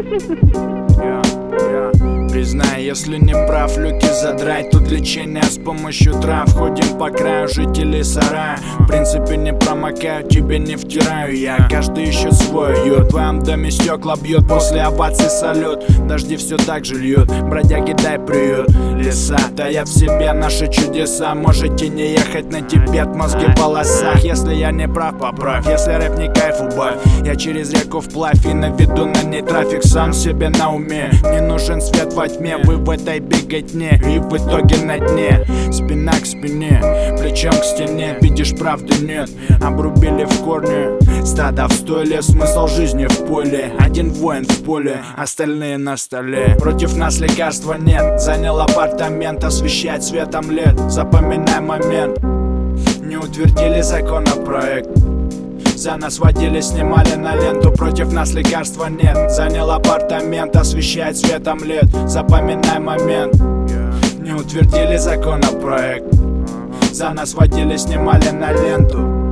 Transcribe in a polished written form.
Признай, если не прав, люки задрать. Тут лечение с помощью трав. Ходим по краю, жители сарая. В принципе не промокаю, тебе не втираю я. Каждый ищет свой уют. В твоем доме стекла бьет, после оваций салют. Дожди все так же льют, бродяги дай приют. Леса таят в себе наши чудеса. Можете не ехать на Тибет, мозги в волосах. Если я не прав, поправь, если рэп не кайф, убавь. Я через реку вплавь и наведу на ней трафик. Сам себе на уме, не нужен свет во тьме. Вы в этой беготне и в итоге на дне. Спина к спине, плечом к стене. Видишь, правды нет, обрубили в корне. Стадо в стойле, смысл жизни в поле. Один воин в поле, остальные на столе. Против нас лекарства нет, занял апартамент. Освещать светом лет, запоминай момент. Не утвердили законопроект, за нас водили, снимали на ленту. Против нас лекарства нет, занял апартамент. Освещает светом лет, запоминай момент. Не утвердили законопроект, за нас водили, снимали на ленту.